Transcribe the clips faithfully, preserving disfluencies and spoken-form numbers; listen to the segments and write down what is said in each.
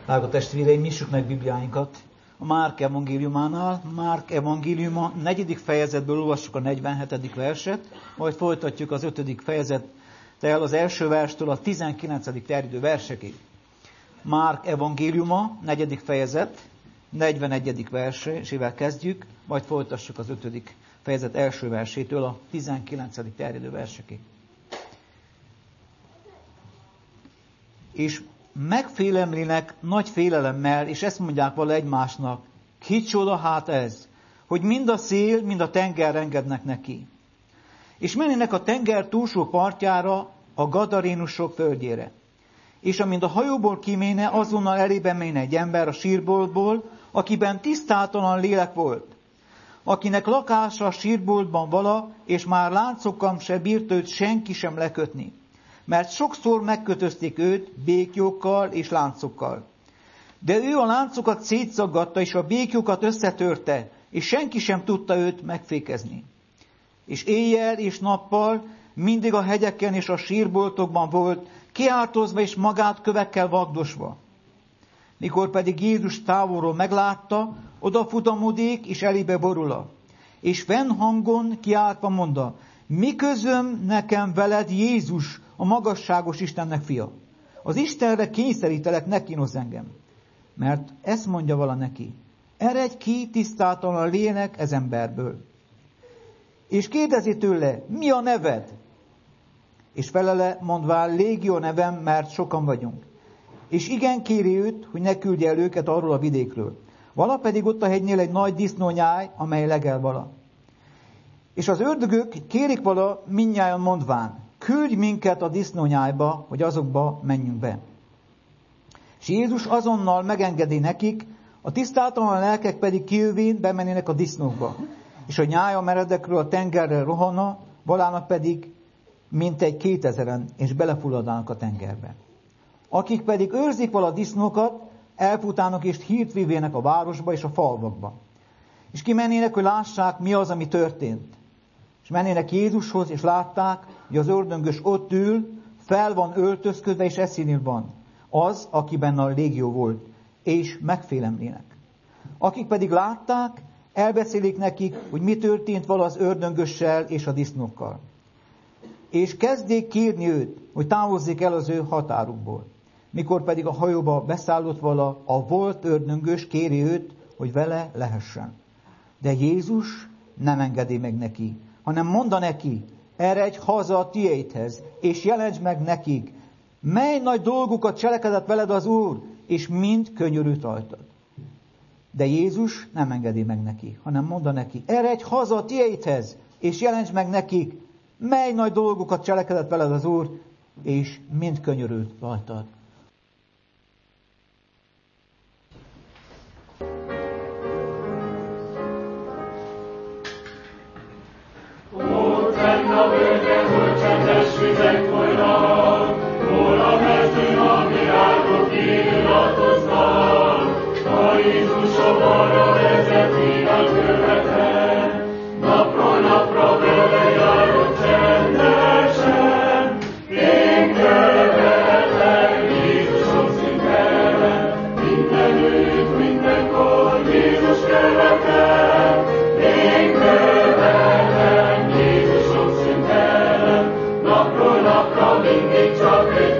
Drága testvéreim, nyissuk meg Bibliáinkat a Márk evangéliumánál. Márk evangéliuma negyedik fejezetből olvassuk a negyvenhetedik verset, majd folytatjuk az ötödik fejezettel az első verstől a tizenkilencedik terjedő versekig. Márk evangéliuma, negyedik fejezet, negyvenegyedik versével kezdjük, majd folytassuk az ötödik fejezet első versétől a tizenkilencedik terjedő versekig. És megfélemlinek nagy félelemmel, és ezt mondják vala egymásnak, kicsoda hát ez, hogy mind a szél, mind a tenger engednek neki. És mennének a tenger túlsó partjára, a gadarénusok földjére. És amint a hajóból kiméne, azonnal elébe méne egy ember a sírboltból, akiben tisztátalan lélek volt, akinek lakása a sírboltban vala, és már láncokkal se bírt őt senki sem lekötni. Mert sokszor megkötözték őt béklyókkal és láncokkal. De ő a láncokat szétszaggatta, és a béklyókat összetörte, és senki sem tudta őt megfékezni. És éjjel és nappal mindig a hegyeken és a sírboltokban volt, kiáltozva és magát kövekkel vagdosva. Mikor pedig Jézus távolról meglátta, odafutamodik, és elébe borula. És fennhangon kiáltva mondta, mi közöm nekem veled, Jézus, a magasságos Istennek fia? Az Istenre kényszerítelek, ne kínozz engem. Mert ezt mondja vala neki, eredj ki tisztátalan a lélek ez emberből. És kérdezi tőle, mi a neved? És felele mondván, Légió nevem, mert sokan vagyunk. És igen kéri őt, hogy ne küldje el őket arról a vidékről. Vala pedig ott a hegynél egy nagy disznónyáj, amely legel vala. És az ördögök kérik vala mindnyájan mondván, küldj minket a disznónyájba, hogy azokba menjünk be. És Jézus azonnal megengedi nekik, a tisztátalan lelkek pedig kijövén bemennének a disznókba. És a nyája meredekről a tengerre rohanna, valának pedig mintegy kétezeren, és belefulladnának a tengerbe. Akik pedig őrzik vala disznókat, elfutának és hírt vivének a városba és a falvakba. És kimennének, hogy lássák, mi az, ami történt. És mennének Jézushoz, és látták, hogy az ördöngös ott ül, fel van öltözködve, és eszénél van. Az, akiben a légió volt, és megfélemlének. Akik pedig látták, elbeszélik nekik, hogy mi történt vala az ördöngössel és a disznókkal. És kezdték kérni őt, hogy távozzék el az ő határukból. Mikor pedig a hajóba beszállott vala, a volt ördöngös kéri őt, hogy vele lehessen. De Jézus nem engedi meg neki, hanem mondta neki, eredj haza a tiédhez, és jelentsd meg nekik, mely nagy dolgokat cselekedett veled az Úr, és mind könyörült rajtad. De Jézus nem engedi meg neki, hanem mondta neki, eredj haza a tiédhez, és jelentsd meg nekik, mely nagy dolgokat cselekedett veled az Úr, és mind könyörült rajtad. A völgyen, hogy csendes vizek folynak, hol a mezőn a virágok illatoznak, a Jézusom arra vezet, hívat követel, napról napra vele járok csendesen, én követem Jézusom szintelen, mindenütt, mindenkor Jézus követel, én követem Jézusom szintelen, napról napra mindig csak őt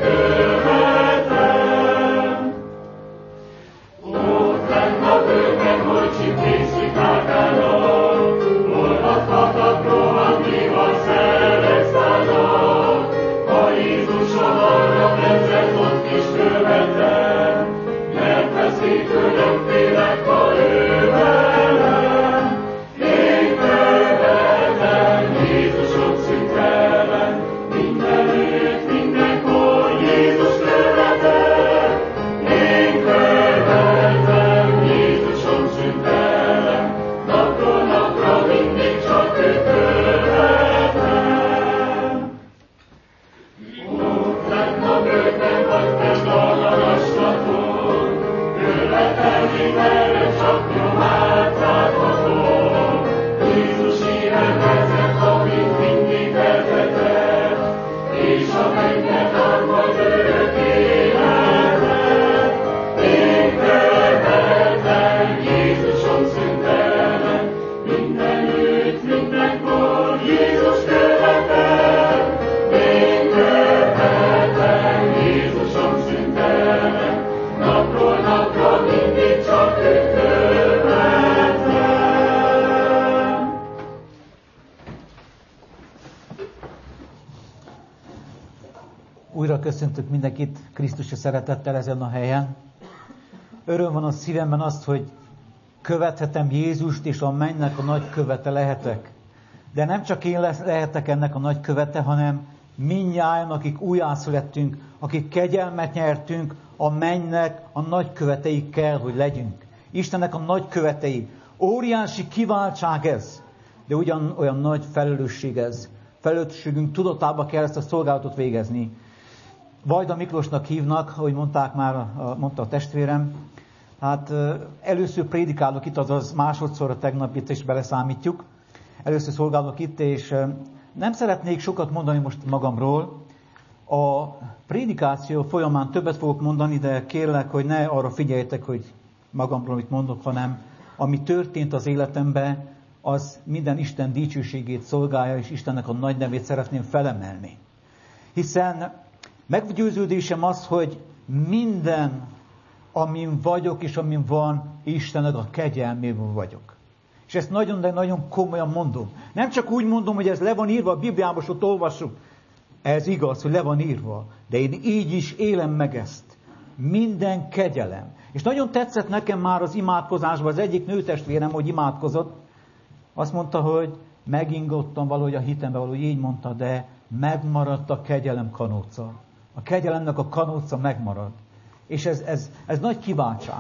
követem. Ott lenn a bőrben, hogy csipészik ágának, olvadhatat rohannéval szelek szállnak, a Jézusom arra vezet, ott is követem, mert veszélytől nem félek, ha ő velem. Én követem Jézusom szintelen, mindenütt, mindenkor Jézus követem. Én követem Jézusom szintelen, napról napra mindig csak őt követem. Ott lenn a bőrben, vagy fenn a magaslaton, követelni merre csak nyomát láthatom. Jézus ilyen vezet, amit mindig vezetett, és a mennyet át az örök életet. Én Köszöntök mindenkit Krisztusra szeretettel ezen a helyen. Öröm van a szívemben azt, hogy követhetem Jézust, és a mennynek a nagykövete lehetek. De nem csak én lehetek ennek a nagykövete, hanem mindnyájan, akik újjászülettünk, akik kegyelmet nyertünk, a mennynek a nagykövetei kell, hogy legyünk. Istennek a nagykövetei. Óriási kiváltság ez, de ugyan olyan nagy felelősség ez. Felelősségünk tudatába kell ezt a szolgálatot végezni. Vajda Miklósnak hívnak, ahogy mondták már, mondta a testvérem. Hát először prédikálok itt, azaz másodszor a tegnap itt is beleszámítjuk. Először szolgálok itt, és nem szeretnék sokat mondani most magamról. A prédikáció folyamán többet fogok mondani, de kérlek, hogy ne arra figyeljetek, hogy magamról mit mondok, hanem ami történt az életemben, az minden Isten dicsőségét szolgálja, és Istennek a nagy nevét szeretném felemelni. Hiszen meggyőződésem az, hogy minden, amin vagyok és amin van, Istennek a kegyelmében vagyok. És ezt nagyon, de nagyon komolyan mondom. Nem csak úgy mondom, hogy ez le van írva a Bibliában, és ott olvassuk. Ez igaz, hogy le van írva. De én így is élem meg ezt. Minden kegyelem. És nagyon tetszett nekem már az imádkozásban, az egyik nőtestvérem, hogy imádkozott. Azt mondta, hogy megingottam valahogy a hitembe, valahogy így mondta, de megmaradt a kegyelem kanóca. A kegyelemnek a kanóca megmarad. És ez, ez, ez nagy kiváltság.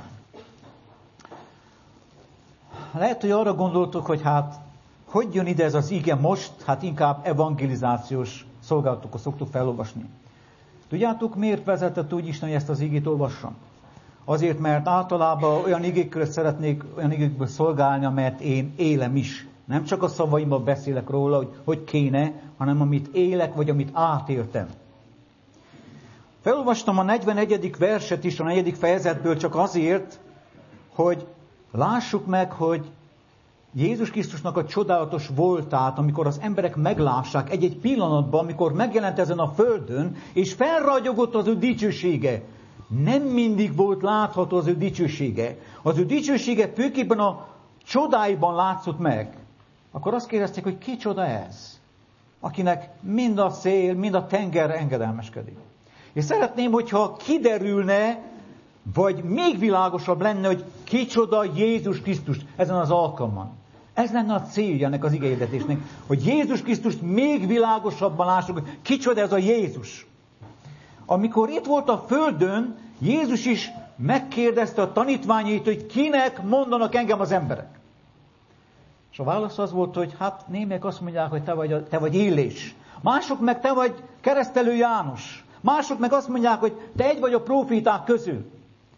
Lehet, hogy arra gondoltok, hogy hát, hogy jön ide ez az ige most? Hát inkább evangelizációs szolgálatokhoz szoktuk felolvasni. Tudjátok, miért vezetett úgy Isten, hogy ezt az igét olvassam? Azért, mert általában olyan igékről szeretnék olyan igékből szolgálni, amelyet én élem is. Nem csak a szavaimban beszélek róla, hogy hogy kéne, hanem amit élek, vagy amit átéltem. Felolvastam a negyvenegyedik verset is, a negyedik fejezetből csak azért, hogy lássuk meg, hogy Jézus Krisztusnak a csodálatos voltát, amikor az emberek meglássák egy-egy pillanatban, amikor megjelent ezen a földön, és felragyogott az ő dicsősége. Nem mindig volt látható az ő dicsősége. Az ő dicsősége főképpen a csodáiban látszott meg. Akkor azt kérdezték, hogy ki csoda ez? Akinek mind a szél, mind a tenger engedelmeskedik. És szeretném, hogyha kiderülne, vagy még világosabb lenne, hogy kicsoda Jézus Krisztus ezen az alkalman. Ez lenne a célja ennek az igéhirdetésnek, hogy Jézus Krisztust még világosabban lássuk, hogy kicsoda ez a Jézus. Amikor itt volt a földön, Jézus is megkérdezte a tanítványait, hogy kinek mondanak engem az emberek. És a válasz az volt, hogy hát némelyek azt mondják, hogy te vagy, te vagy Illés. Mások meg te vagy Keresztelő János. Mások meg azt mondják, hogy te egy vagy a próféták közül.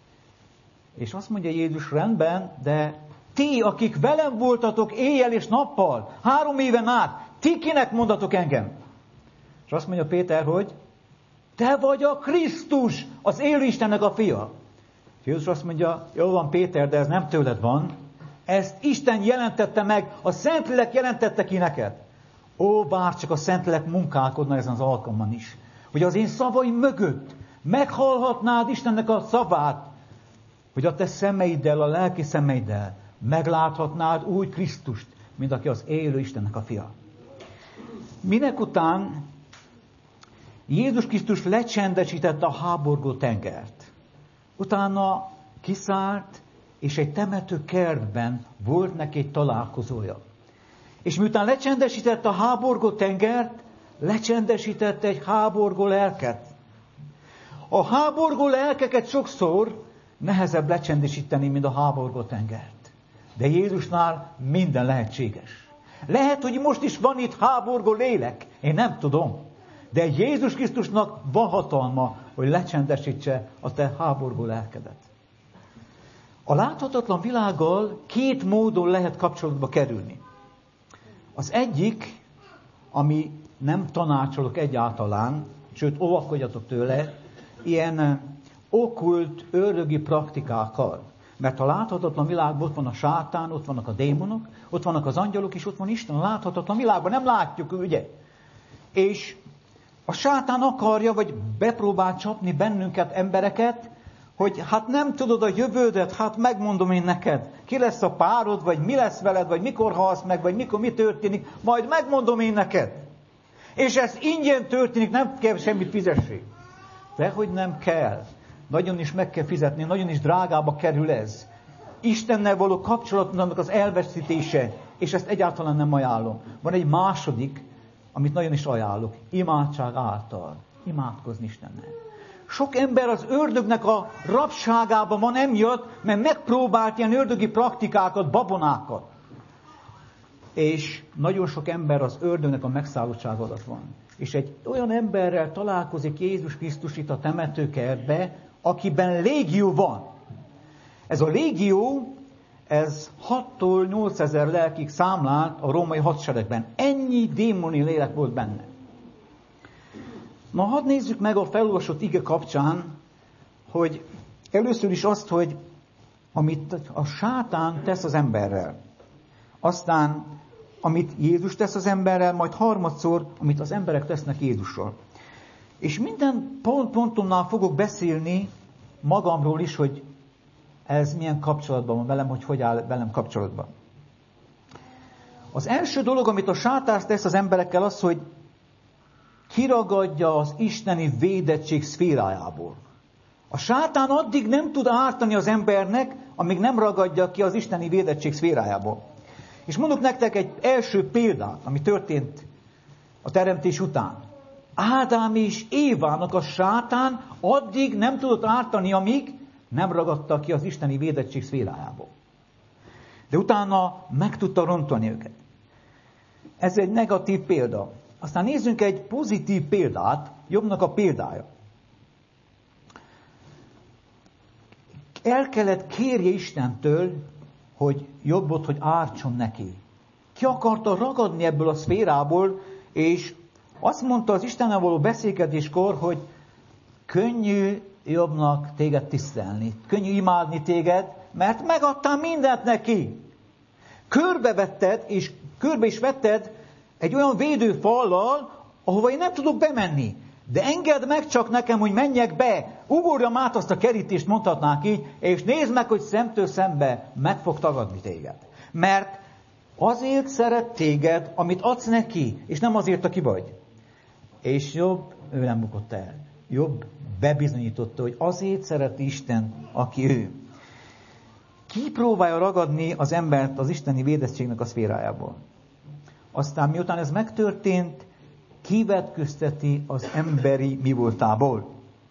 És azt mondja Jézus, rendben, de ti, akik velem voltatok éjjel és nappal, három éven át, ti kinek mondatok engem? És azt mondja Péter, hogy te vagy a Krisztus, az élő Istennek a fia. És Jézus azt mondja, jó van Péter, de ez nem tőled van. Ezt Isten jelentette meg, a Szentlélek jelentette ki neked. Ó, bárcsak a Szentlélek munkálkodna ezen az alkalman is. Hogy az én szavaim mögött meghallhatnád Istennek a szavát, hogy a te szemeiddel, a lelki szemeiddel megláthatnád úgy Krisztust, mint aki az élő Istennek a fia. Minek után Jézus Krisztus lecsendesítette a háborgó tengert. Utána kiszállt, és egy temető kertben volt neki egy találkozója. És miután lecsendesítette a háborgó tengert, lecsendesítette egy háborgó lelket. A háborgó lelkeket sokszor nehezebb lecsendesíteni, mint a háborgó tengert. De Jézusnál minden lehetséges. Lehet, hogy most is van itt háborgó lélek, én nem tudom. De Jézus Krisztusnak van hatalma, hogy lecsendesítse a te háborgó lelkedet. A láthatatlan világgal két módon lehet kapcsolatba kerülni. Az egyik, ami nem tanácsolok egyáltalán, sőt, óvakodjatok tőle, ilyen okkult, ördögi praktikákkal. Mert a láthatatlan világban ott van a sátán, ott vannak a démonok, ott vannak az angyalok, és ott van Isten a láthatatlan világban. Nem látjuk, ugye? És a sátán akarja, vagy bepróbál csapni bennünket, embereket, hogy hát nem tudod a jövődet, hát megmondom én neked. Ki lesz a párod, vagy mi lesz veled, vagy mikor halsz meg, vagy mikor mi történik, majd megmondom én neked. És ez ingyen történik, nem kell semmit fizessék. Dehogy nem kell. Nagyon is meg kell fizetni, nagyon is drágába kerül ez. Istennel való kapcsolatnak az elveszítése, és ezt egyáltalán nem ajánlom. Van egy második, amit nagyon is ajánlok. Imádság által. Imádkozni Istennel. Sok ember az ördögnek a rabságában van emiatt, mert megpróbált ilyen ördögi praktikákat, babonákat. És nagyon sok ember az ördögnek a megszállottság alatt van. És egy olyan emberrel találkozik Jézus Krisztus itt a temetőkertbe, akiben légió van. Ez a légió, ez hattól nyolcezer lelkig számlált a római hadseregben. Ennyi démoni lélek volt benne. Na, hadd nézzük meg a felolvasott ige kapcsán, hogy először is azt, hogy amit a sátán tesz az emberrel. Aztán, amit Jézus tesz az emberrel, majd harmadszor, amit az emberek tesznek Jézusról. És minden pont-pontomnál fogok beszélni magamról is, hogy ez milyen kapcsolatban van velem, hogy hogy áll velem kapcsolatban. Az első dolog, amit a sátán tesz az emberekkel, az, hogy kiragadja az isteni védettség szférájából. A sátán addig nem tud ártani az embernek, amíg nem ragadja ki az isteni védettség szférájából. És mondok nektek egy első példát, ami történt a teremtés után. Ádám és Évának a sátán addig nem tudott ártani, amíg nem ragadta ki az isteni védettség szférájából. De utána meg tudta rontani őket. Ez egy negatív példa. Aztán nézzünk egy pozitív példát, Jobbnak a példája. El kellett kérje Istentől, hogy Jobbot, hogy ártson neki. Ki akarta ragadni ebből a szférából, és azt mondta az Istennel való beszélgetéskor, hogy könnyű Jobbnak téged tisztelni, könnyű imádni téged, mert megadtál mindent neki. Körbevetted, és körbe is vetted egy olyan védőfallal, ahova én nem tudok bemenni. De engedd meg csak nekem, hogy menjek be. Ugorjam át azt a kerítést, mondhatnánk így, és nézd meg, hogy szemtől szembe meg fog tagadni téged. Mert azért szeret téged, amit adsz neki, és nem azért, aki vagy. És Jobb, ő nem bukott el. Jobb bebizonyította, hogy azért szeret Isten, aki ő. Ki próbálja ragadni az embert az isteni védettségnek a szférájából? Aztán miután ez megtörtént, kivetközteti az emberi mi voltából.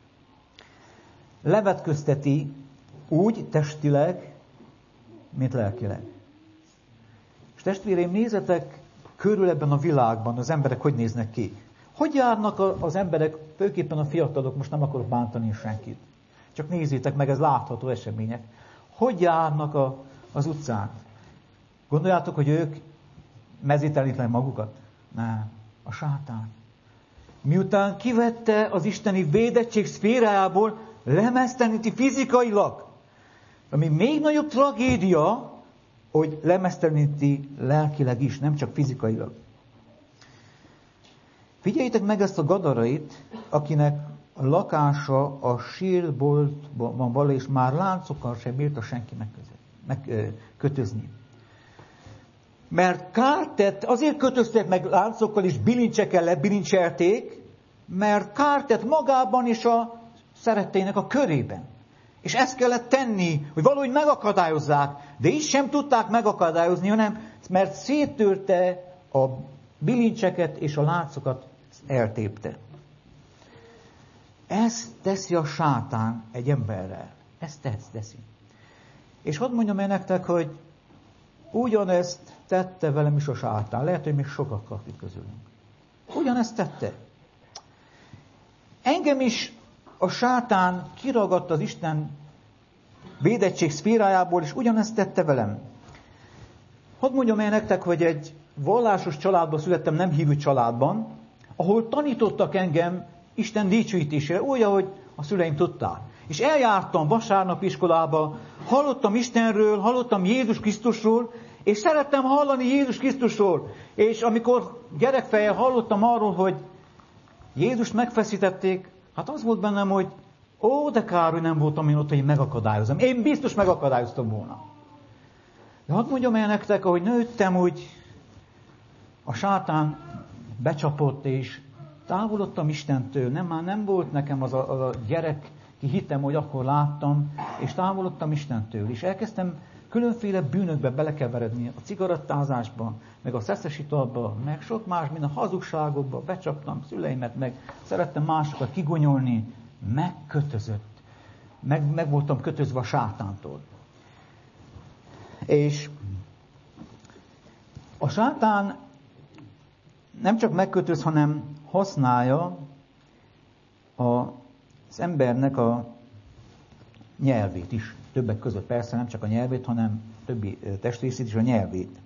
Levetközteti úgy testileg, mint lelkileg. És testvéreim, nézzetek körül ebben a világban, az emberek hogy néznek ki. Hogy járnak az emberek, főképpen a fiatalok, most nem akarok bántani senkit. Csak nézzétek meg, ez látható események. Hogy járnak a, az utcán? Gondoljátok, hogy ők mezítelik magukat? Nem. A sátán. Miután kivette az isteni védettség szférájából, lemezteníti fizikailag. Ami még nagyobb tragédia, hogy lemezteníti lelkileg is, nem csak fizikailag. Figyeljétek meg ezt a gadarait, akinek a lakása a sírboltban van, és már láncokkal sem bírta senki megkötözni. Mert kárt tett, azért kötözték meg láncokkal és bilincsekkel lebilincselték, mert kárt tett magában és a szeretteinek a körében. És ezt kellett tenni, hogy valahogy megakadályozzák, de így sem tudták megakadályozni, hanem mert széttörte a bilincseket és a láncokat eltépte. Ezt teszi a sátán egy emberrel. Ezt teszi. És hadd mondjam el nektek, hogy ugyanezt tette velem is a sátán. Lehet, hogy még sokakkal itt közülünk. Ugyanezt tette. Engem is a sátán kiragadta az Isten védettség szférájából, és ugyanezt tette velem. Hadd mondjam el nektek, hogy egy vallásos családban születtem, nem hívő családban, ahol tanítottak engem Isten dicsőítésére, úgy, ahogy a szüleim tudták. És eljártam vasárnap iskolába, hallottam Istenről, hallottam Jézus Krisztusról, és szerettem hallani Jézus Krisztusról. És amikor gyerekfejjel hallottam arról, hogy Jézust megfeszítették, hát az volt bennem, hogy ó, de kár, hogy nem voltam én ott, hogy megakadályozom. Én biztos megakadályoztam volna. De hadd mondjam el nektek, ahogy nőttem, úgy a sátán becsapott, és Távolodtam Istentől, nem, már nem volt nekem az a, az a gyerek, ki hittem, hogy akkor láttam, és távolodtam Istentől. És elkezdtem különféle bűnökbe belekeveredni, a cigarettázásba, meg a szeszes italba, meg sok más, mint a hazugságokba, becsaptam szüleimet, meg szerettem másokat kigonyolni, megkötözött. Meg, meg voltam kötözve a sátántól. És a sátán nem csak megkötöz, hanem használja az embernek a nyelvét is. Többek között persze nem csak a nyelvét, hanem többi testrészét is, a nyelvét.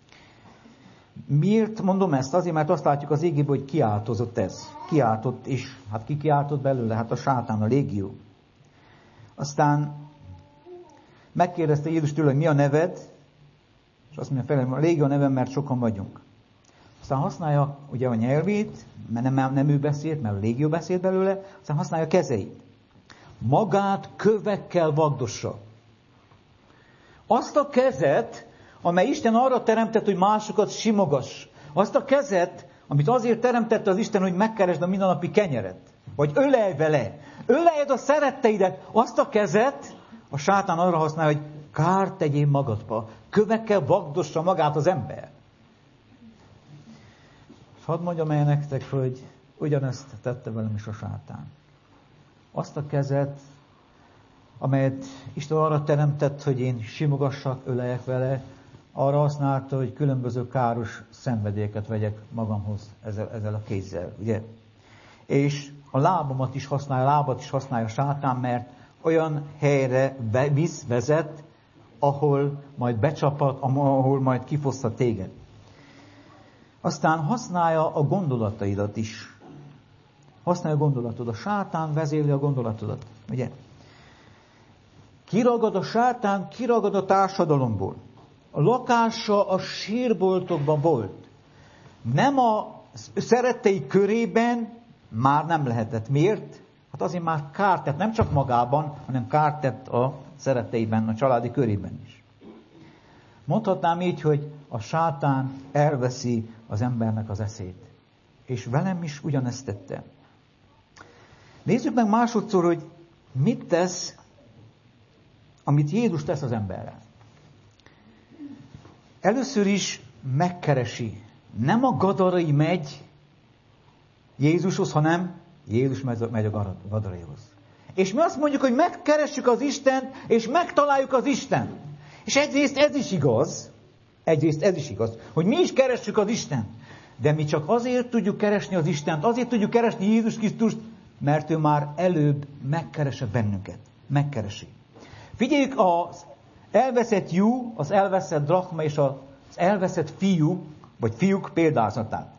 Miért mondom ezt? Azért, mert azt látjuk az égéből, hogy kiáltozott ez. Kiáltott, és hát ki kiáltott belőle? Hát a sátán, a légió. Aztán megkérdezte Jézus tőle, hogy mi a neved, és azt mondja fel, a légió a nevem, mert sokan vagyunk. Aztán használja ugye a nyelvét, mert nem, nem ő beszélt, mert a légió beszélt belőle, aztán használja a kezeit. Magát kövekkel vagdossa. Azt a kezet, amely Isten arra teremtett, hogy másokat simogass. Azt a kezet, amit azért teremtette az Isten, hogy megkeresd a mindennapi kenyeret. Vagy ölelj vele. Öleljed a szeretteidet. Azt a kezet a sátán arra használja, hogy kárt tegyél magadba. Kövekkel vagdossa magát az ember. És hadd mondjam el nektek, hogy ugyanezt tette velem is a sátán. Azt a kezet, amelyet Isten arra teremtett, hogy én simogassak, öleljek vele, arra használta, hogy különböző káros szenvedélyeket vegyek magamhoz ezzel, ezzel a kézzel, ugye? És a lábamat is használja, a lábat is használja a sátán, mert olyan helyre visz, vezet, ahol majd becsapat, ahol majd kifosztat téged. Aztán használja a gondolataidat is. Használja a gondolatodat. A sátán vezérli a gondolatodat, ugye? Kiragad a sátán, kiragad a társadalomból. A lakása a sírboltokban volt. Nem a szerettei körében már nem lehetett. Miért? Hát azért már kárt tett, nem csak magában, hanem kárt tett a szeretteiben, a családi körében is. Mondhatnám így, hogy a sátán elveszi az embernek az eszét. És velem is ugyanezt tette. Nézzük meg másodszor, hogy mit tesz, amit Jézus tesz az emberrel. Először is megkeresi. Nem a gadarai megy Jézushoz, hanem Jézus megy a gadaraihoz. És mi azt mondjuk, hogy megkeressük az Istent, és megtaláljuk az Istent. És egyrészt ez is igaz, egyrészt ez is igaz, hogy mi is keressük az Istent. De mi csak azért tudjuk keresni az Istent, azért tudjuk keresni Jézus Krisztust, mert ő már előbb megkeresse bennünket. Megkeresi. Figyeljük az elveszett jú, az elveszett drachma és az elveszett fiú, vagy fiúk példázatát.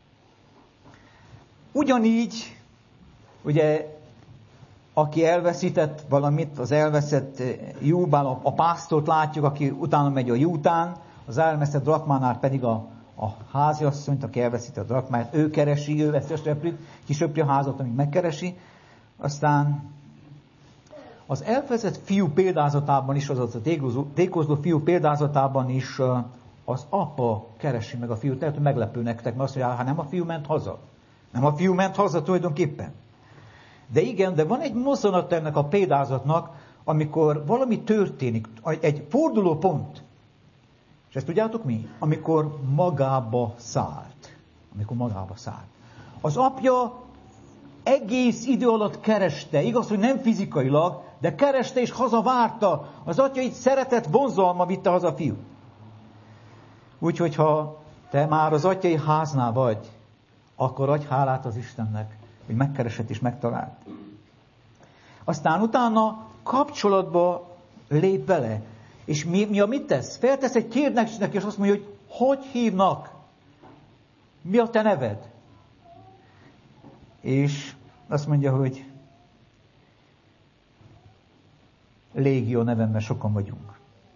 Ugyanígy, ugye, aki elveszített valamit, az elveszett júban, a, a pásztort látjuk, aki utána megy a jú után, az elveszett drachmánál pedig a, a háziasszonyt, aki elveszített a drachmát, ő keresi, ő veszi a söprűt, kisöpri a házat, amíg megkeresi. Aztán az elveszett fiú példázatában is, azaz a tékozló fiú példázatában is az apa keresi meg a fiút. Tehát meglepő nektek, mert azt mondja, hát nem a fiú ment haza. Nem a fiú ment haza tulajdonképpen. De igen, de van egy mozzanat ennek a példázatnak, amikor valami történik, egy fordulópont. És ezt tudjátok mi? Amikor magába szállt. Amikor magába szállt. Az apja egész idő alatt kereste, igaz, hogy nem fizikailag, de kereste és hazavárta. Az atya így szeretett vonzalma vitte haza a fiú. Úgyhogy ha te már az atyai háznál vagy, akkor adj hálát az Istennek, hogy megkeresett és megtalált. Aztán utána kapcsolatba lép vele. És mi, mi a mit tesz? Feltesz egy kérdésnek, és azt mondja, hogy hogy hívnak? Mi a te neved? És azt mondja, hogy légió nevemben sokan vagyunk.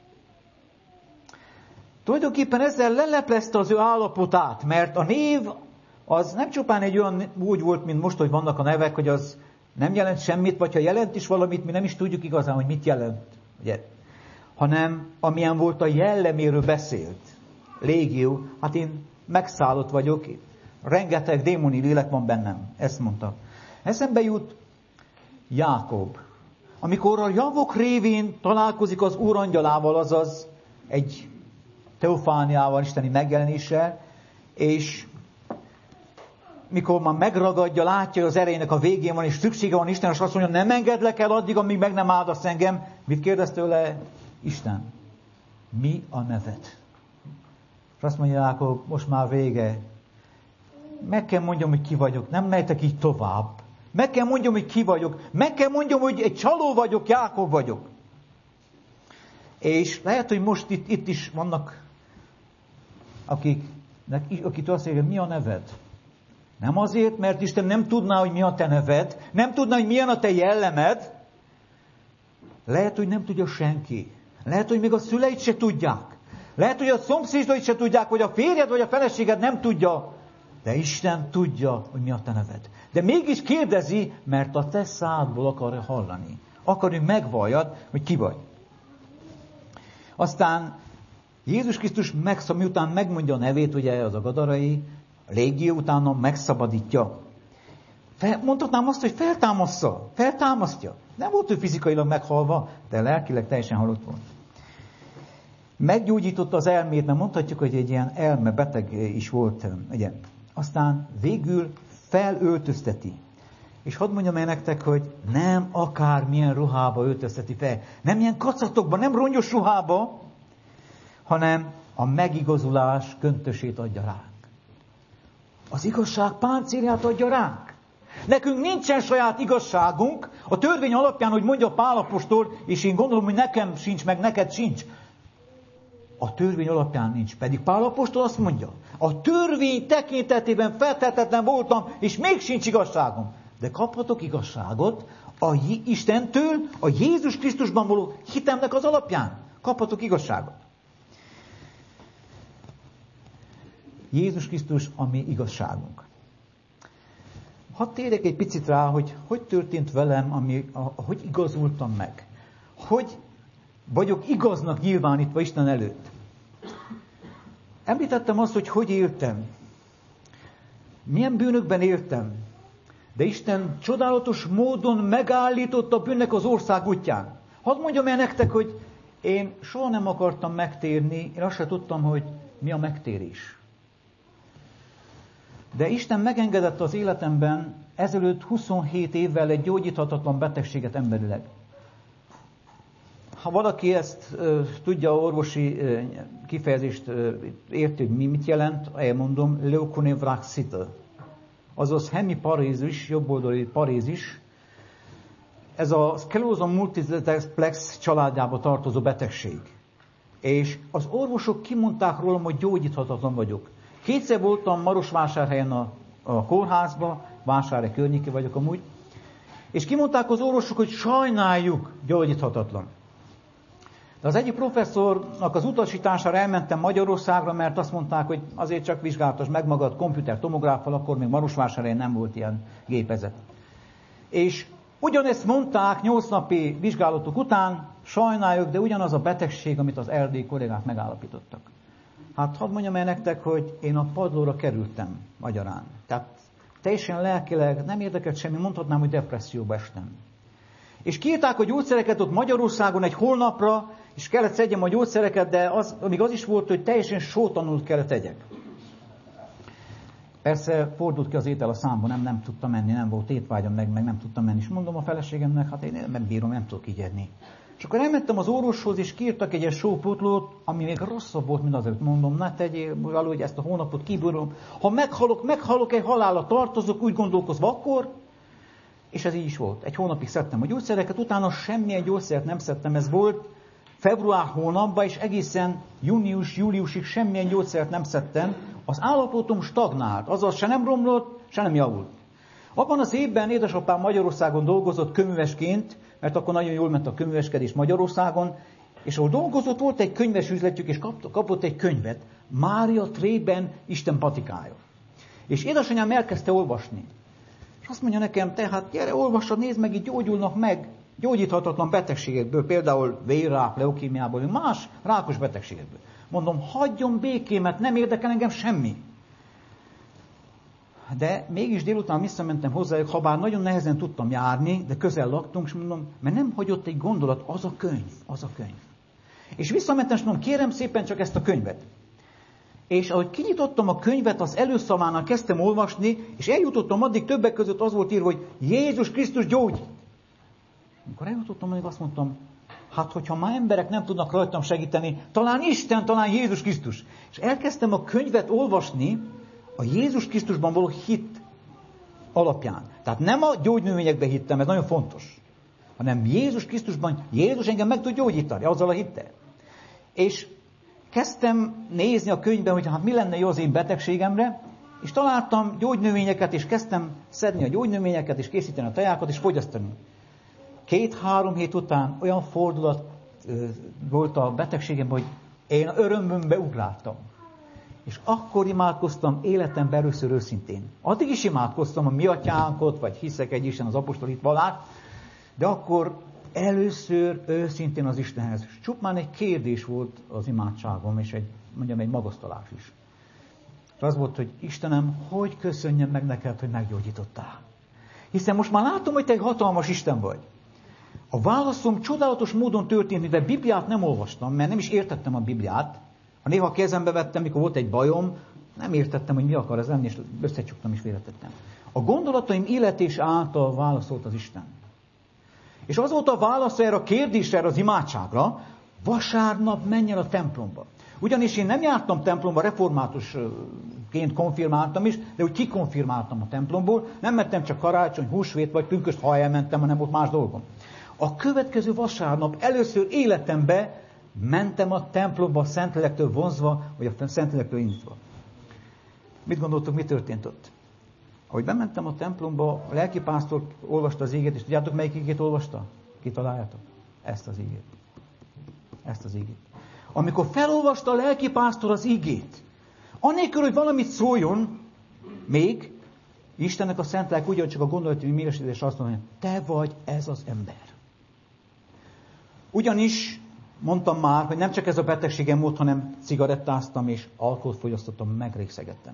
Tulajdonképpen ezzel leleplezte az ő állapotát, mert a név az nem csupán egy olyan úgy volt, mint most, hogy vannak a nevek, hogy az nem jelent semmit, vagy ha jelent is valamit, mi nem is tudjuk igazán, hogy mit jelent. Ugye? Hanem amilyen volt a jelleméről beszélt. Légió, hát én megszállott vagyok, rengeteg démoni lélek van bennem. Ezt mondta. Eszembe jut Jákob. Amikor a javok révén találkozik az Úr angyalával, azaz egy teofániával, isteni megjelenéssel, és mikor már megragadja, látja, hogy az erejének a végén van, és szüksége van Isten, és azt mondja, nem engedlek el addig, amíg meg nem áldasz engem. Mit kérdez tőle? Isten, mi a neved? És azt mondja Jákob, most már vége. Meg kell mondjam, hogy ki vagyok. Nem mehetek így tovább. Meg kell mondjam, hogy ki vagyok. Meg kell mondjam, hogy egy csaló vagyok, Jákob vagyok. És lehet, hogy most itt, itt is vannak, akik, akitől azt mondja, mi a neved? Nem azért, mert Isten nem tudná, hogy mi a te neved, nem tudná, hogy milyen a te jellemed. Lehet, hogy nem tudja senki. Lehet, hogy még a szüleid se tudják. Lehet, hogy a szomszédjaid se tudják, hogy a férjed vagy a feleséged nem tudja. De Isten tudja, hogy mi a te neved. De mégis kérdezi, mert a te szádból akarja hallani. Akar, hogy megvalljad, hogy ki vagy. Aztán Jézus Krisztus megszab, miután megmondja a nevét, ugye az a gadarai, a légió utána megszabadítja. Fel, mondhatnám azt, hogy feltámasztja. Feltámasztja. Nem volt ő fizikailag meghalva, de lelkileg teljesen halott volt. Meggyógyította az elmét, mert mondhatjuk, hogy egy ilyen elmebeteg is volt. Ugye. Aztán végül felöltözteti. És hadd mondjam el nektek, hogy nem akármilyen ruhába öltözteti fel. Nem ilyen kacatokba, nem rongyos ruhába, hanem a megigazulás köntösét adja ránk. Az igazság páncélját adja ránk. Nekünk nincsen saját igazságunk, a törvény alapján, hogy mondja Pál apostol, és én gondolom, hogy nekem sincs, meg neked sincs. A törvény alapján nincs. Pedig Pál apostol azt mondja, a törvény tekintetében feltehetetlen voltam, és még sincs igazságom. De kaphatok igazságot a Istentől, a Jézus Krisztusban való hitemnek az alapján. Kaphatok igazságot. Jézus Krisztus a mi igazságunk. Hadd térjek egy picit rá, hogy hogy történt velem, ami, a, hogy igazultam meg. Hogy vagyok igaznak nyilvánítva Isten előtt. Említettem azt, hogy hogy éltem. Milyen bűnökben éltem. De Isten csodálatos módon megállította a bűnnek az ország útján. Hadd mondjam el nektek, hogy én soha nem akartam megtérni, én azt sem tudtam, hogy mi a megtérés. De Isten megengedett az életemben ezelőtt huszonhét évvel egy gyógyíthatatlan betegséget emberileg. Ha valaki ezt uh, tudja, orvosi uh, kifejezést uh, érti, hogy mi mit jelent, elmondom, leukonevraxite. Azaz hemiparézis, jobboldali parézis. Ez a sclerosis multiplex családjába tartozó betegség. És az orvosok kimondták rólam, hogy gyógyíthatatlan vagyok. Kétszer voltam Marosvásárhelyen a, a kórházba, Vásárhely környéki vagyok amúgy, és kimondták az orvosok, hogy sajnáljuk, gyógyíthatatlan. De az egyik professzornak az utasítására elmentem Magyarországra, mert azt mondták, hogy azért csak vizsgálatos meg magad komputer tomográffal, akkor még Marosvásárhelyen nem volt ilyen gépezet. És ugyanezt mondták nyolc napi vizsgálatok után, sajnáljuk, de ugyanaz a betegség, amit az erdélyi kollégák megállapítottak. Hát hadd mondjam el nektek, hogy én a padlóra kerültem magyarán. Tehát teljesen lelkileg nem érdekelt semmi, mondhatnám, hogy depresszióba estem. És kiírták a gyógyszereket ott Magyarországon egy holnapra, és kellett szedjem a gyógyszereket, de az, még az is volt, hogy teljesen sótanult kellett tegyek. Persze fordult ki az étel a számba, nem, nem tudtam menni, nem volt étvágyam, meg, meg nem tudtam menni. És mondom a feleségemnek, hát én nem bírom, nem tudok így enni. És akkor elmentem az orvoshoz, és kiírtak egy ilyen sópótlót, ami még rosszabb volt, mint azért. Mondom, ne tegyél, valahogy ezt a hónapot kibírom. Ha meghalok, meghalok, egy halálra tartozok, úgy gondolkozva akkor. És ez így is volt. Egy hónapig szedtem a gyógyszereket, utána semmilyen gyógyszert nem szedtem. Ez volt február hónapban, és egészen június-júliusig semmilyen gyógyszert nem szedtem. Az állapotom stagnált, azaz se nem romlott, se nem javult. Abban az évben édesapám Magyarországon dolgozott könyvesként, mert akkor nagyon jól ment a könyveskedés Magyarországon, és ahol dolgozott, volt egy könyves üzletjük, és kapott egy könyvet, Mária Trében Isten patikája. És édesanyám elkezdte olvasni. És azt mondja nekem, te hát gyere, olvassad, nézd meg, így gyógyulnak meg gyógyíthatatlan betegségekből, például vérrák, leukémiából, más rákos betegségekből. Mondom, hagyjon békémet, nem érdekel engem semmi. De mégis délután visszamentem hozzájuk, ha bár nagyon nehezen tudtam járni, de közel laktunk, és mondom, mert nem hagyott egy gondolat, az a könyv, az a könyv. És visszamentem, és mondom, kérem szépen csak ezt a könyvet. És ahogy kinyitottam a könyvet, az előszavánál kezdtem olvasni, és eljutottam addig, többek között az volt írva, hogy Jézus Krisztus gyógyít. Amikor eljutottam, még azt mondtam, hát hogyha már emberek nem tudnak rajtam segíteni, talán Isten, talán Jézus Krisztus. És elkezdtem a könyvet olvasni a Jézus Krisztusban való hit alapján. Tehát nem a gyógynövényekbe hittem, ez nagyon fontos, hanem Jézus Krisztusban, Jézus engem meg tud gyógyítani, azzal a hittel. És kezdtem nézni a könyvben, hogy hát mi lenne jó az én betegségemre, és találtam gyógynövényeket, és kezdtem szedni a gyógynövényeket, és készíteni a tejákat, és fogyasztani. Két-három hét után olyan fordulat ö, volt a betegségemben, hogy én örömömbe ugráltam. És akkor imádkoztam életemben először őszintén. Addig is imádkoztam a mi atyánkot, vagy hiszek egy Isten, az apostoli vallás, de akkor először őszintén az Istenhez. Csupán egy kérdés volt az imádságom, és egy, mondjam, egy magasztalás is. És az volt, hogy Istenem, hogy köszönjem meg neked, hogy meggyógyítottál. Hiszen most már látom, hogy te egy hatalmas Isten vagy. A válaszom csodálatos módon történt, mivel Bibliát nem olvastam, mert nem is értettem a Bibliát. Ha néha a kezembe vettem, mikor volt egy bajom, nem értettem, hogy mi akar ez lenni, és összecsuktam és félretettem. A gondolataim életés által válaszolt az Isten. És az volt a válasz erre a kérdésre, erre az imádságra, vasárnap menj el a templomba. Ugyanis én nem jártam templomba, reformátusként konfirmáltam is, de úgy kikonfirmáltam a templomból, nem mentem csak karácsony, húsvét vagy pünkösd, ha elmentem, hanem volt más dolgom. A következő vasárnap először életemben mentem a templomba a Szentlélektől vonzva, vagy a Szentlélektől indítva. Mit gondoltok, mi történt ott? Ahogy bementem a templomba, a lelkipásztor olvasta az ígét, és tudjátok, melyik ígét olvasta? Kitaláljátok? Ezt az ígét. Ezt az ígét. Amikor felolvasta a lelkipásztor az ígét, anélkül, hogy valamit szóljon, még Istennek a szent lelk úgy, hogy csak a gondolati minősítés azt mondja, te vagy ez az ember. Ugyanis mondtam már, hogy nem csak ez a betegségem volt, hanem cigarettáztam és alkoholt fogyasztottam, megrégszegettem.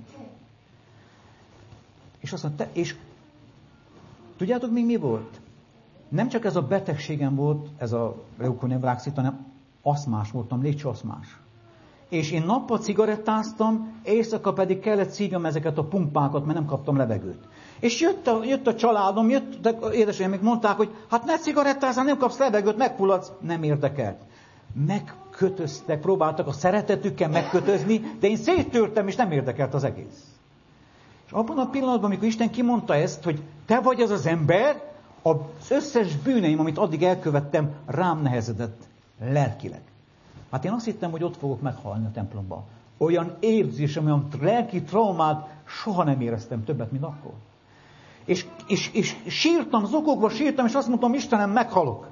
És azt mondta, és tudjátok még mi volt? Nem csak ez a betegségem volt, ez a leukóniabráxit, hanem aszmás voltam, légcsőaszmás. És én nappal cigarettáztam, éjszaka pedig kellett szívjam ezeket a pumpákat, mert nem kaptam levegőt. És jött a, jött a családom, jött, édesanyám mondták, hogy hát ne cigarettázzál, nem kapsz levegőt, megfulladsz. Nem érdekelt. Megkötöztek, próbáltak a szeretetükkel megkötözni, de én széttörtem, és nem érdekelt az egész. És abban a pillanatban, amikor Isten kimondta ezt, hogy te vagy az az ember, az összes bűneim, amit addig elkövettem, rám nehezedett lelkileg. Hát én azt hittem, hogy ott fogok meghalni a templomban. Olyan érzésem, olyan lelki traumát soha nem éreztem többet, mint akkor. És, és, és sírtam, zokogva sírtam, és azt mondtam, Istenem, meghalok.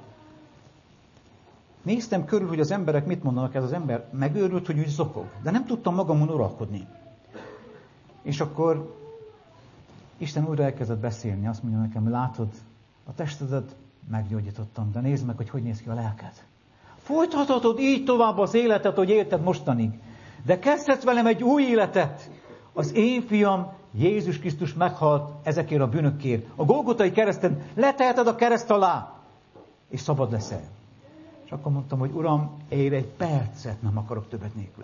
Néztem körül, hogy az emberek mit mondanak, ez az ember megőrült, hogy úgy zokog. De nem tudtam magamon uralkodni. És akkor Isten újra elkezdett beszélni, azt mondja nekem, látod, a testedet meggyógyítottam, de nézd meg, hogy hogy néz ki a lelked. Folytathatod így tovább az életet, hogy élted mostanig. De kezdhetsz velem egy új életet. Az én fiam, Jézus Krisztus meghalt ezekért a bűnökért. A Golgotai kereszten leteheted a kereszt alá, és szabad leszel. És akkor mondtam, hogy Uram, én egy percet nem akarok többet nélkül.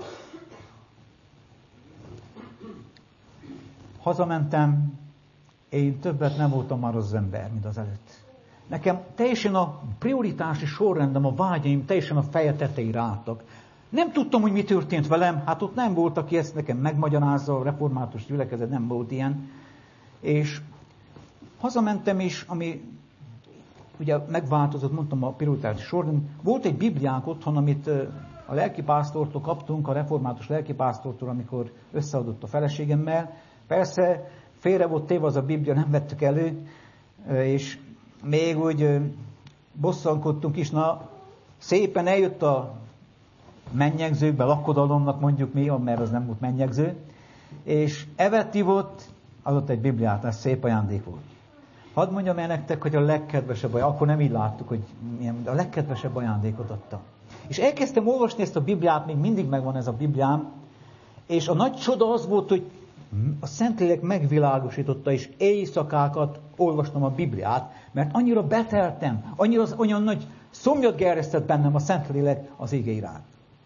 Hazamentem, én többet nem voltam már az ember, mint az előtt. Nekem teljesen a prioritási sorrendem, a vágyaim teljesen a feje tetejére álltak. Nem tudtam, hogy mi történt velem, hát ott nem volt, aki ezt nekem megmagyarázza, a református gyülekezet nem volt ilyen. És hazamentem is, ami ugye megváltozott, mondtam, a prioritási sorrend. Volt egy Bibliánk otthon, amit a lelkipásztortól kaptunk, a református lelkipásztortól, amikor összeadott a feleségemmel. Persze félre volt téve az a Biblia, nem vettük elő, és még úgy bosszankodtunk is, na szépen eljött a mennyegzőbe, lakodalomnak mondjuk mi, mert az nem volt mennyegző, és evett ivott, adott egy Bibliát, ez szép ajándék volt. Hadd mondjam el nektek, hogy a legkedvesebb ajándék, akkor nem így láttuk, hogy milyen, de a legkedvesebb ajándékot adta. És elkezdtem olvasni ezt a Bibliát, még mindig megvan ez a Bibliám, és a nagy csoda az volt, hogy A Szentlélek megvilágosította, és éjszakákat olvastam a Bibliát, mert annyira beteltem, annyira olyan nagy szomjat gerjesztett bennem a Szentlélek az ige iránt.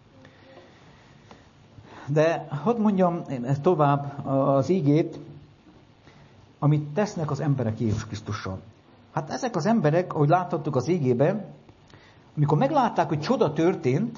De hadd mondjam tovább az igét, amit tesznek az emberek Jézus Krisztussal. Hát ezek az emberek, ahogy láthattuk az igében, amikor meglátták, hogy csoda történt,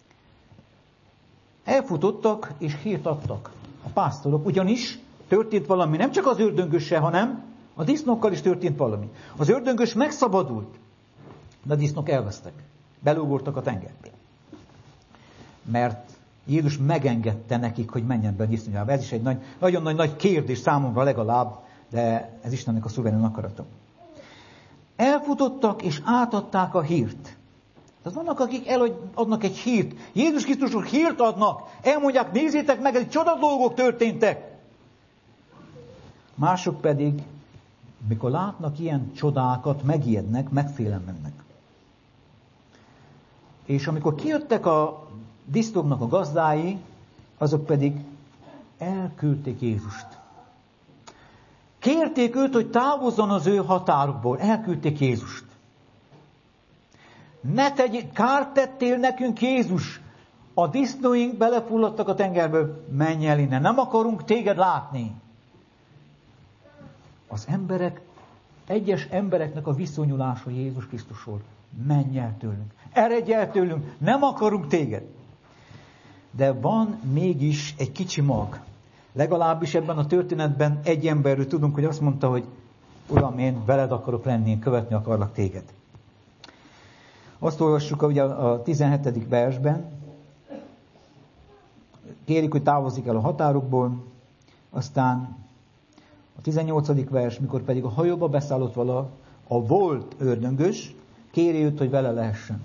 elfutottak és hírt adtak a pásztorok, ugyanis történt valami, nem csak az ördöngössel, hanem a disznókkal is történt valami. Az ördöngös megszabadult, de a disznók elvesztek. Belugortak a tengerbe. Mert Jézus megengedte nekik, hogy menjen be a disznójába. Ez is egy nagy, nagyon nagy, nagy kérdés számomra legalább, de ez Istennek a szuverén akarata. Elfutottak és átadták a hírt. Tehát vannak, akik eladnak egy hírt. Jézus Krisztusról hírt adnak. Elmondják, nézzétek meg, egy csoda dolgok történtek. Mások pedig, mikor látnak ilyen csodákat, megijednek, megfélemlennek. És amikor kijöttek a disznóknak a gazdái, azok pedig elküldték Jézust. Kérték őt, hogy távozzon az ő határukból. Elküldték Jézust. Ne tegy, kárt tettél nekünk, Jézus! A disznóink belefulladtak a tengerből. Menj el innen, nem akarunk téged látni. Az emberek, egyes embereknek a viszonyulása Jézus Krisztusról. Menj el tőlünk, eredj el tőlünk, nem akarunk téged. De van mégis egy kicsi mag. Legalábbis ebben a történetben egy emberről tudunk, hogy azt mondta, hogy Uram, én veled akarok lenni, én követni akarlak téged. Azt olvassuk ugye a tizenhetedik versben, kérik, hogy távozzik el a határokból, aztán a tizennyolcadik vers, mikor pedig a hajóba beszállott vala, a volt ördöngös, kéri őt, hogy vele lehessen.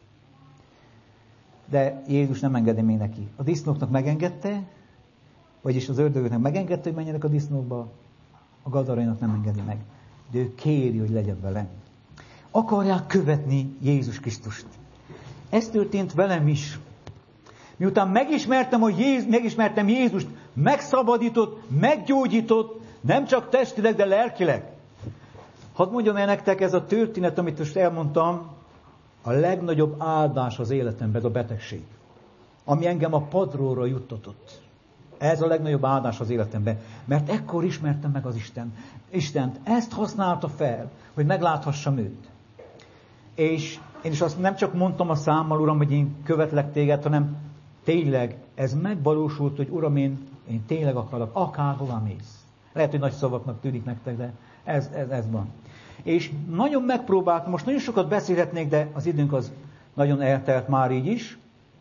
De Jézus nem engedi még neki. A disznóknak megengedte, vagyis az ördögöknek megengedte, hogy menjenek a disznókba, a gadarainak nem engedi meg. De ő kéri, hogy legyen vele. Akarják követni Jézus Krisztust. Ez történt velem is. Miután megismertem, hogy Jézus, megismertem Jézust, megszabadított, meggyógyított, nem csak testileg, de lelkileg. Hadd mondjam el nektek, ez a történet, amit most elmondtam, a legnagyobb áldás az életemben, a betegség. Ami engem a padlóra juttatott. Ez a legnagyobb áldás az életemben. Mert ekkor ismertem meg az Isten. Istent. Ezt használta fel, hogy megláthassam őt. És én is azt nem csak mondtam a számmal, Uram, hogy én követlek téged, hanem tényleg ez megvalósult, hogy Uram, én, én tényleg akarok, akárhova mész. Lehet, hogy nagy szavaknak tűnik nektek, de ez, ez, ez van. És nagyon megpróbáltam, most nagyon sokat beszélhetnék, de az időnk az nagyon eltelt már így is.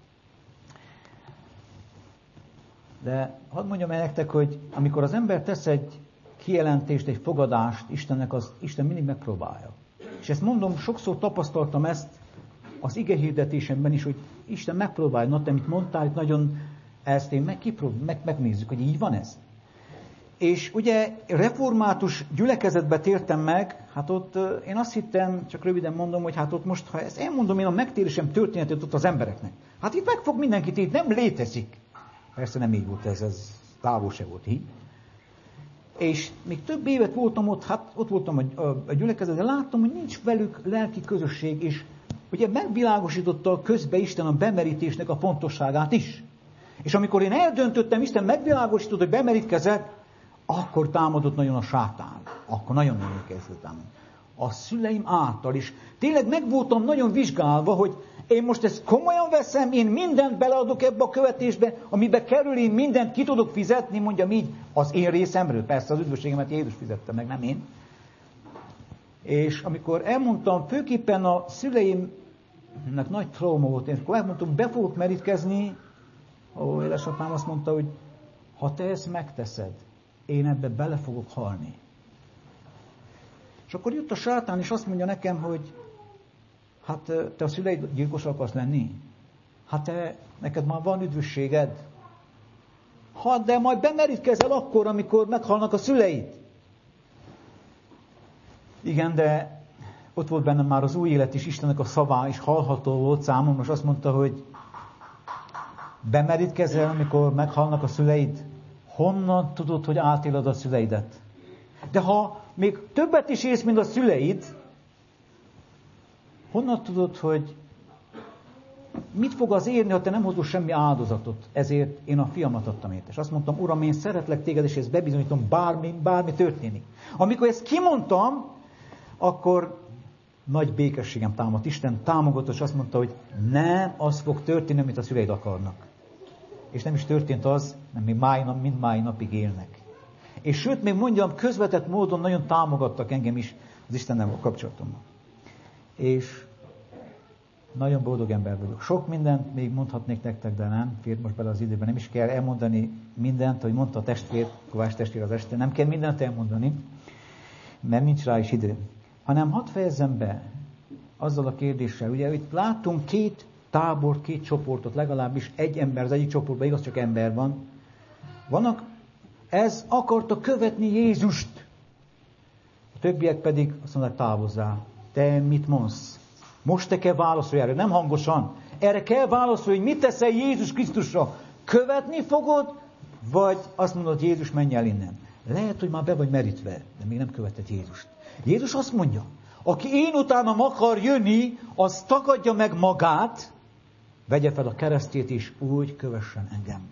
De hadd mondjam el nektek, hogy amikor az ember tesz egy kijelentést, egy fogadást Istennek, az Isten mindig megpróbálja. És ezt mondom, sokszor tapasztaltam ezt az igehirdetésemben is, hogy Isten megpróbálja. Na, te mit mondtál, itt nagyon ezt én meg, kiprób- meg, megnézzük, hogy így van ez. És ugye református gyülekezetbe tértem meg, hát ott én azt hittem, csak röviden mondom, hogy hát ott most, ha ezt elmondom én a megtérésem történetét ott az embereknek, hát itt megfog mindenkit, itt nem létezik. Persze nem így volt ez, ez távol se volt így. És még több évet voltam ott, hát ott voltam a, a, a gyülekezetben, de láttam, hogy nincs velük lelki közösség, és ugye megvilágosította közbe Isten a bemerítésnek a fontosságát is. És amikor én eldöntöttem, Isten megvilágosított, hogy bemerítkezett, akkor támadott nagyon a sátán. Akkor nagyon-nagyon kezdett támadni. A szüleim által is. Tényleg meg voltam nagyon vizsgálva, hogy én most ezt komolyan veszem, én mindent beleadok ebbe a követésbe, amibe kerül, én mindent ki tudok fizetni, mondjam így, az én részemről. Persze az üdvösségemet Jézus fizette meg, nem én. És amikor elmondtam, főképpen a szüleimnek nagy trauma volt, én akkor elmondtam, be fogok merítkezni, ó, édesapám azt mondta, hogy ha te ezt megteszed, én ebbe bele fogok halni. És akkor jött a sátán, és azt mondja nekem, hogy hát te a szüleid gyilkos akarsz lenni? Hát te, neked már van üdvösséged. Ha, de majd bemerítkezel akkor, amikor meghalnak a szüleid. Igen, de ott volt bennem már az új élet is, Istennek a szavá is hallható volt számomra, most azt mondta, hogy bemerítkezel, amikor meghalnak a szüleid. honnan tudod, hogy átéled a szüleidet? De ha még többet is élsz, mint a szüleid, honnan tudod, hogy mit fog az érni, ha te nem hozol semmi áldozatot? Ezért én a fiamat adtam ért. És azt mondtam, Uram, én szeretlek téged, és ezt bebizonyítom, bármi, bármi történik. Amikor ezt kimondtam, akkor nagy békességem támadt. Isten támogatott, és azt mondta, hogy nem az fog történni, amit a szüleid akarnak. És nem is történt az, mert még máj nap, mind máj napig élnek. És sőt, még mondjam, közvetett módon nagyon támogattak engem is az Istennel a kapcsolatomban. És nagyon boldog ember vagyok. Sok mindent még mondhatnék nektek, de nem fér most bele az időben. Nem is kell elmondani mindent, hogy mondta a testvér, Kovács testvér az este. Nem kell mindent elmondani, mert nincs rá is idő. Hanem hadd fejezzem be azzal a kérdéssel. Ugye itt láttunk két tábor, két csoportot, legalábbis egy ember, az egyik csoportban igaz, csak ember van. Vannak, ez akarta követni Jézust. A többiek pedig azt mondják, távozzál. Te mit mondsz? Most te kell válaszolni erre, nem hangosan. Erre kell válaszolni, hogy mit teszel Jézus Krisztusra. Követni fogod, vagy azt mondod, Jézus, menj el innen. Lehet, hogy már be vagy merítve, de még nem követed Jézust. Jézus azt mondja, aki én utánam akar jönni, az tagadja meg magát, vegye fel a keresztjét és úgy kövessen engem.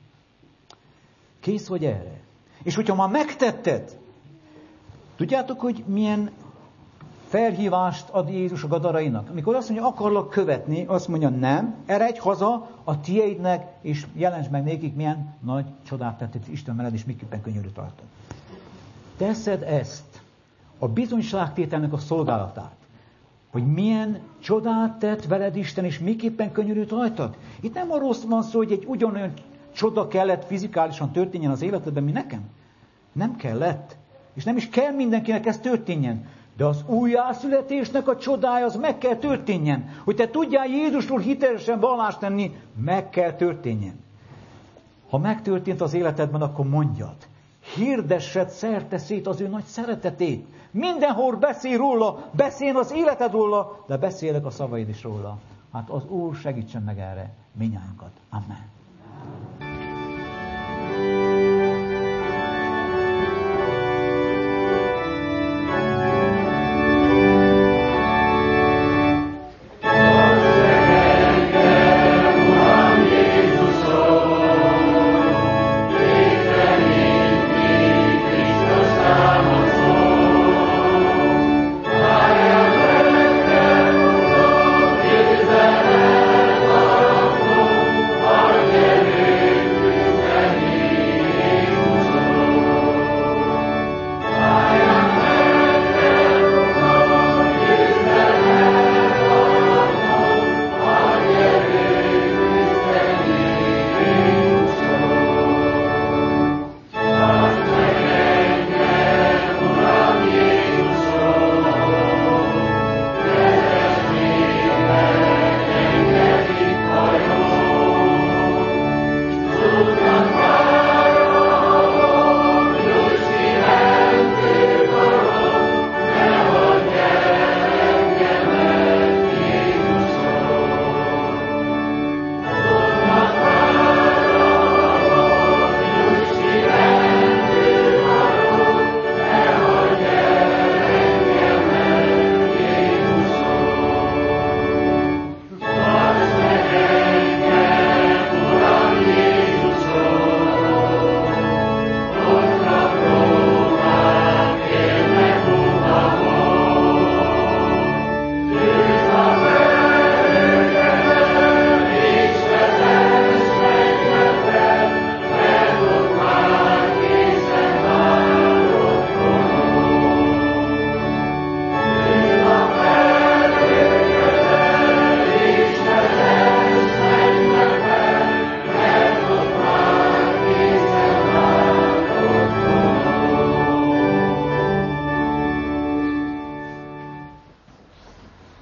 Kész vagy erre? És hogyha már megtetted, tudjátok, hogy milyen felhívást ad Jézus a gadarainak? Amikor azt mondja, akarlak követni, azt mondja, nem, eredj haza a tieidnek, és jelentsd meg nékik, milyen nagy csodát tetted Isten veled, és miképpen könnyörű tartod. Teszed ezt, a bizonyságtételnek a szolgálatát, hogy milyen csodát tett veled Isten, és miképpen könnyörűt rajtad. Itt nem arról van szó, hogy egy ugyanolyan csoda kellett fizikálisan történjen az életedben, mint nekem. Nem kellett. És nem is kell mindenkinek ez történjen. De az újjászületésnek a csodája, az meg kell történjen. Hogy te tudjál Jézusról hitelesen vallást tenni, meg kell történjen. Ha megtörtént az életedben, akkor mondjad. Hirdessed szerte szét az ő nagy szeretetét. Mindenhol beszél róla, beszél az életed róla, de beszélek a szavaid is róla. Hát az Úr segítsen meg erre minnyájunkat. Amen.